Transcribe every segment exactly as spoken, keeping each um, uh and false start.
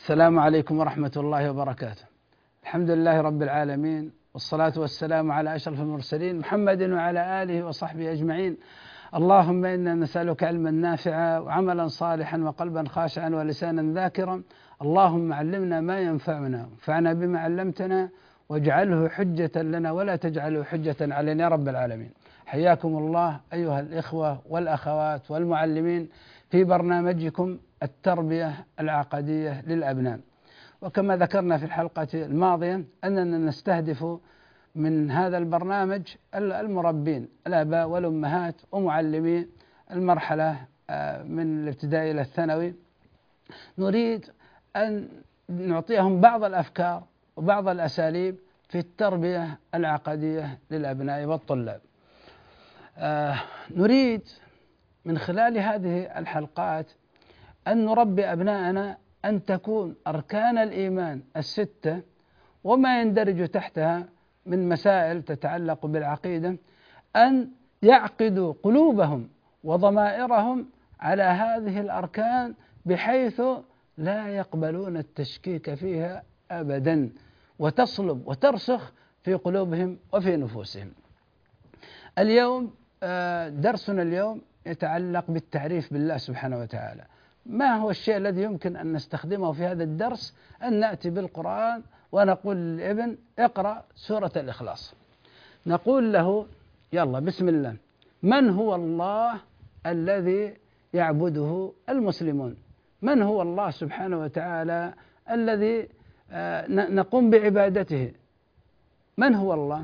السلام عليكم ورحمة الله وبركاته. الحمد لله رب العالمين، والصلاة والسلام على أشرف المرسلين محمد وعلى آله وصحبه أجمعين. اللهم إنا نسألك علما نافعا وعملا صالحا وقلبا خاشعا ولسانا ذاكرا. اللهم علمنا ما ينفعنا وانفعنا بما علمتنا واجعله حجة لنا ولا تجعله حجة علينا يا رب العالمين. حياكم الله أيها الإخوة والأخوات والمعلمين في برنامجكم التربية العقدية للأبناء. وكما ذكرنا في الحلقة الماضية أننا نستهدف من هذا البرنامج المربين الآباء والأمهات ومعلمي المرحلة من الابتدائي إلى الثانوي. نريد أن نعطيهم بعض الأفكار وبعض الأساليب في التربية العقدية للأبناء والطلاب. نريد من خلال هذه الحلقات أن نربي أبناءنا أن تكون أركان الإيمان الستة وما يندرج تحتها من مسائل تتعلق بالعقيدة أن يعقدوا قلوبهم وضمائرهم على هذه الأركان بحيث لا يقبلون التشكيك فيها أبدا، وتصلب وترسخ في قلوبهم وفي نفوسهم. اليوم درسنا اليوم يتعلق بالتعريف بالله سبحانه وتعالى. ما هو الشيء الذي يمكن أن نستخدمه في هذا الدرس؟ أن نأتي بالقرآن ونقول للابن اقرأ سورة الإخلاص. نقول له يلا بسم الله، من هو الله الذي يعبده المسلمون؟ من هو الله سبحانه وتعالى الذي نقوم بعبادته؟ من هو الله؟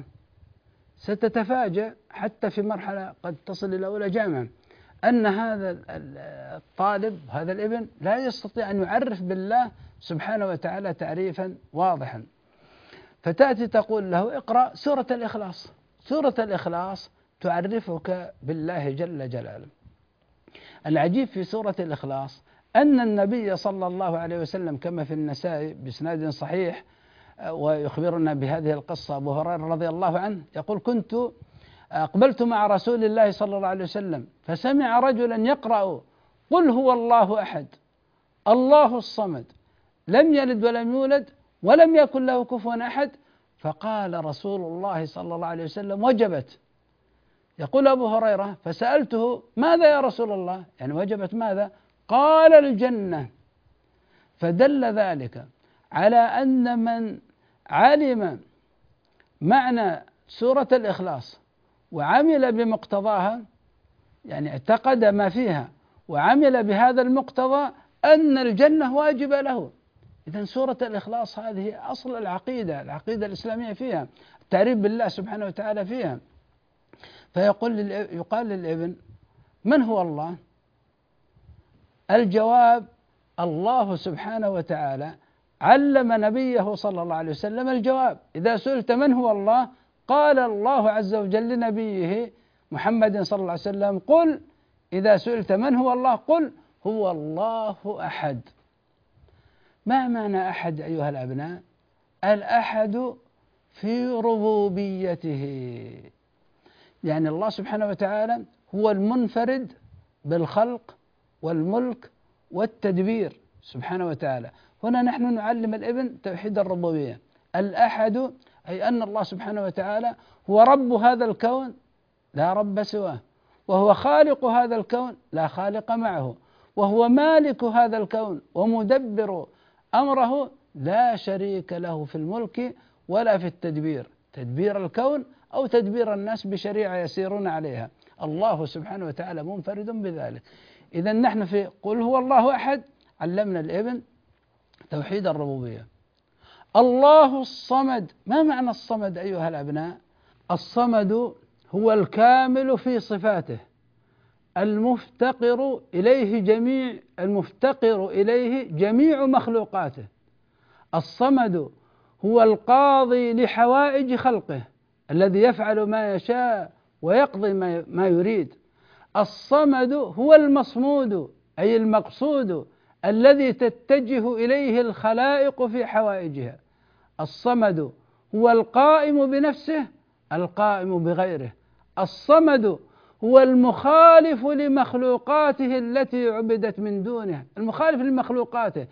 ستتفاجأ حتى في مرحلة قد تصل إلى أولى جامعة أن هذا الطالب هذا الابن لا يستطيع أن يعرف بالله سبحانه وتعالى تعريفا واضحا. فتأتي تقول له اقرأ سورة الإخلاص. سورة الإخلاص تعرفك بالله جل جلاله. العجيب في سورة الإخلاص أن النبي صلى الله عليه وسلم كما في النسائي بإسناد صحيح ويخبرنا بهذه القصة أبو هريرة رضي الله عنه يقول كنت أقبلت مع رسول الله صلى الله عليه وسلم فسمع رجلا يقرأ قل هو الله أحد الله الصمد لم يلد ولم يولد ولم يكن له كفوا أحد، فقال رسول الله صلى الله عليه وسلم وجبت. يقول أبو هريرة فسألته ماذا يا رسول الله؟ يعني وجبت ماذا؟ قال الجنة. فدل ذلك على أن من علم معنى سورة الإخلاص وعمل بمقتضاها، يعني اعتقد ما فيها وعمل بهذا المقتضى، أن الجنة واجبة له. إذن سورة الإخلاص هذه أصل العقيدة العقيدة الإسلامية فيها التعريف بالله سبحانه وتعالى فيها. فيقول يقال للابن من هو الله؟ الجواب الله سبحانه وتعالى علم نبيه صلى الله عليه وسلم الجواب. إذا سئلت من هو الله قال الله عز وجل لنبيه محمد صلى الله عليه وسلم قل إذا سئلت من هو الله قل هو الله أحد. ما معنى أحد أيها الأبناء؟ الأحد في ربوبيته، يعني الله سبحانه وتعالى هو المنفرد بالخلق والملك والتدبير سبحانه وتعالى. هنا نحن نعلم الابن توحيد الربوبية. الأحد أي أن الله سبحانه وتعالى هو رب هذا الكون لا رب سواه، وهو خالق هذا الكون لا خالق معه، وهو مالك هذا الكون ومدبر أمره لا شريك له في الملك ولا في التدبير، تدبير الكون أو تدبير الناس بشريعة يسيرون عليها. الله سبحانه وتعالى منفرد بذلك. إذن نحن في قل هو الله أحد علمنا الابن توحيد الربوبية. الله الصمد. ما معنى الصمد أيها الأبناء؟ الصمد هو الكامل في صفاته المفتقر إليه جميع المفتقر إليه جميع مخلوقاته. الصمد هو القاضي لحوائج خلقه الذي يفعل ما يشاء ويقضي ما يريد. الصمد هو المصمود أي المقصود الذي تتجه إليه الخلائق في حوائجها. الصمد هو القائم بنفسه القائم بغيره. الصمد هو المخالف لمخلوقاته التي عبدت من دونه، المخالف لمخلوقاته.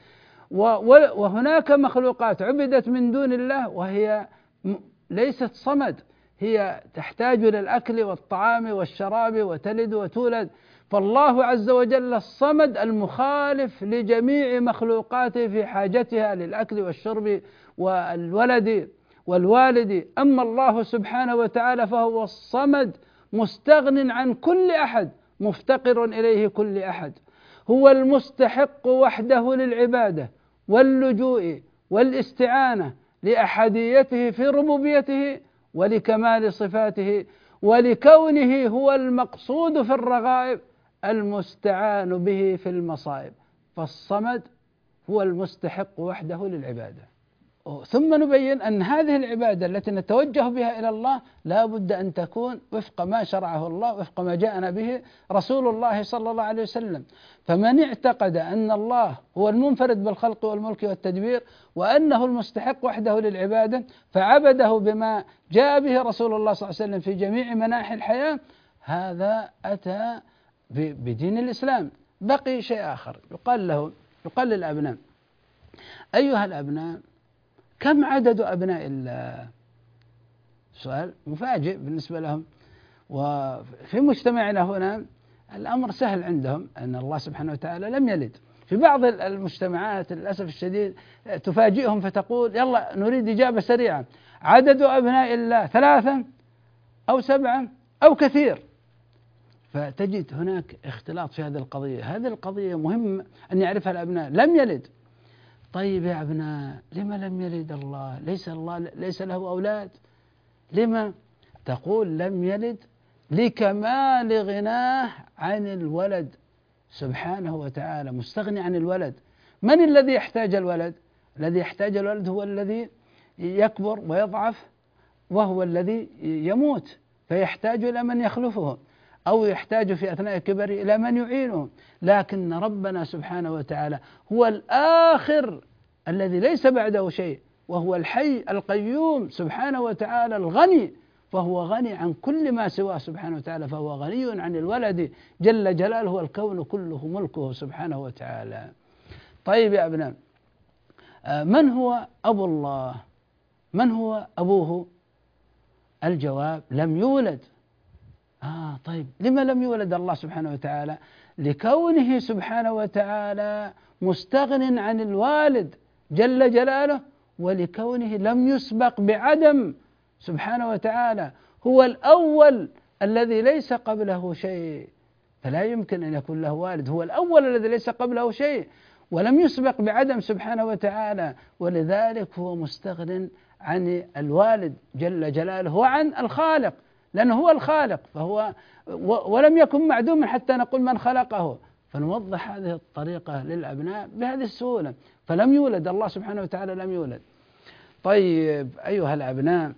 وهناك مخلوقات عبدت من دون الله وهي ليست صمد، هي تحتاج إلى الأكل والطعام والشراب وتلد وتولد. فالله عز وجل الصمد المخالف لجميع مخلوقاته في حاجتها للأكل والشرب والولد والوالد. أما الله سبحانه وتعالى فهو الصمد مستغن عن كل أحد مفتقر إليه كل أحد، هو المستحق وحده للعبادة واللجوء والاستعانة لأحديته في ربوبيته ولكمال صفاته، ولكونه هو المقصود في الرغائب المستعان به في المصائب. فالصمد هو المستحق وحده للعبادة. ثم نبين أن هذه العبادة التي نتوجه بها إلى الله لا بد أن تكون وفق ما شرعه الله، وفق ما جاءنا به رسول الله صلى الله عليه وسلم. فمن اعتقد أن الله هو المنفرد بالخلق والملك والتدبير وأنه المستحق وحده للعبادة فعبده بما جاء به رسول الله صلى الله عليه وسلم في جميع مناحي الحياة، هذا أتى بدين الإسلام. بقي شيء آخر، يقال له يقال للأبناء: أيها الأبناء، كم عدد أبناء الله؟ سؤال مفاجئ بالنسبة لهم. وفي مجتمعنا هنا الأمر سهل عندهم، أن الله سبحانه وتعالى لم يلد. في بعض المجتمعات للأسف الشديد تفاجئهم فتقول: يلا نريد إجابة سريعة، عدد أبناء الله ثلاثة أو سبعة أو كثير. فتجد هناك اختلاط في هذه القضية. هذه القضية مهم أن يعرفها الأبناء. لم يلد. طيب يا أبناء، لما لم يلد الله؟ ليس الله ليس له أولاد؟ لما؟ تقول: لم يلد لكمال غناه عن الولد سبحانه وتعالى، مستغني عن الولد. من الذي يحتاج الولد؟ الذي يحتاج الولد هو الذي يكبر ويضعف، وهو الذي يموت، فيحتاج إلى من يخلفه، أو يحتاج في أثناء كبره إلى من يعينه. لكن ربنا سبحانه وتعالى هو الآخر الذي ليس بعده شيء، وهو الحي القيوم سبحانه وتعالى الغني، فهو غني عن كل ما سواه سبحانه وتعالى، فهو غني عن الولد جل جلاله، والكون كله ملكه سبحانه وتعالى. طيب يا أبناء، من هو أبو الله؟ من هو أبوه؟ الجواب: لم يولد. آه طيب، لما لم يولد الله سبحانه وتعالى؟ لكونه سبحانه وتعالى مستغن عن الوالد جل جلاله، ولكونه لم يسبق بعدم سبحانه وتعالى، هو الأول الذي ليس قبله شيء، فلا يمكن أن يكون له والد. هو الأول الذي ليس قبله شيء ولم يسبق بعدم سبحانه وتعالى، ولذلك هو مستغن عن الوالد جل جلاله وعن الخالق، لأنه هو الخالق، فهو ولم يكن معدوما حتى نقول من خلقه. فنوضح هذه الطريقة للأبناء بهذه السهولة. فلم يولد، الله سبحانه وتعالى لم يولد. طيب أيها الأبناء،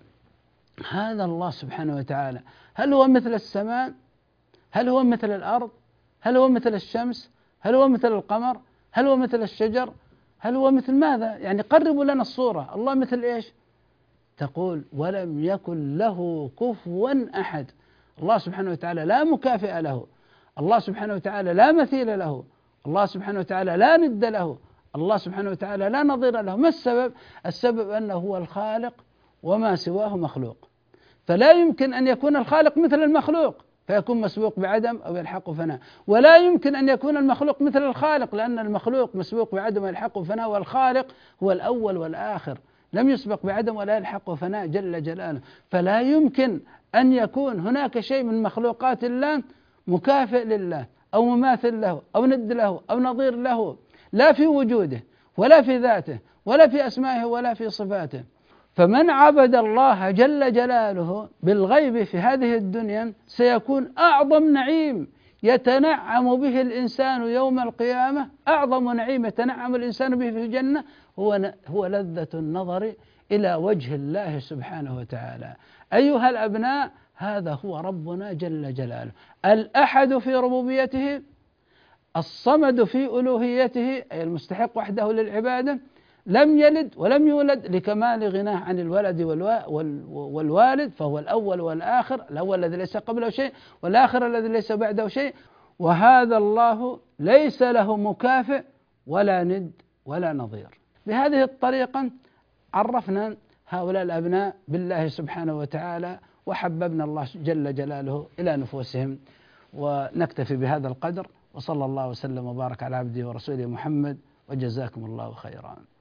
هذا الله سبحانه وتعالى هل هو مثل السماء؟ هل هو مثل الأرض؟ هل هو مثل الشمس؟ هل هو مثل القمر؟ هل هو مثل الشجر؟ هل هو مثل ماذا؟ يعني قربوا لنا الصورة. الله مثل إيش؟ تقول: ولم يكن له كفوا أحد. الله سبحانه وتعالى لا مكافئ له، الله سبحانه وتعالى لا مثيل له، الله سبحانه وتعالى لا ند له، الله سبحانه وتعالى لا نظير له. ما السبب؟ السبب أنه هو الخالق وما سواه مخلوق، فلا يمكن أن يكون الخالق مثل المخلوق فيكون مسبوق بعدم أو يلحق فناء، ولا يمكن أن يكون المخلوق مثل الخالق، لأن المخلوق مسبوق بعدم ويلحق فناء، والخالق هو الأول والآخر لم يسبق بعدم ولا يلحق فناء جل جلاله. فلا يمكن أن يكون هناك شيء من مخلوقات الله مكافئ لله أو مماثل له أو ند له أو نظير له، لا في وجوده ولا في ذاته ولا في أسمائه ولا في صفاته. فمن عبد الله جل جلاله بالغيب في هذه الدنيا سيكون أعظم نعيم يتنعم به الإنسان يوم القيامة، أعظم نعيم يتنعم الإنسان به في الجنة هو هو لذة النظر إلى وجه الله سبحانه وتعالى. أيها الأبناء، هذا هو ربنا جل جلاله، الأحد في ربوبيته، الصمد في ألوهيته أي المستحق وحده للعبادة، لم يلد ولم يولد لكمال غناه عن الولد والوالد، فهو الأول والآخر، الأول الذي ليس قبله شيء والآخر الذي ليس بعده شيء. وهذا الله ليس له مكافئ ولا ند ولا نظير. بهذه الطريقة عرفنا هؤلاء الأبناء بالله سبحانه وتعالى، وحببنا الله جل جلاله إلى نفوسهم. ونكتفي بهذا القدر، وصلى الله وسلم وبارك على عبده ورسوله محمد، وجزاكم الله خيرا.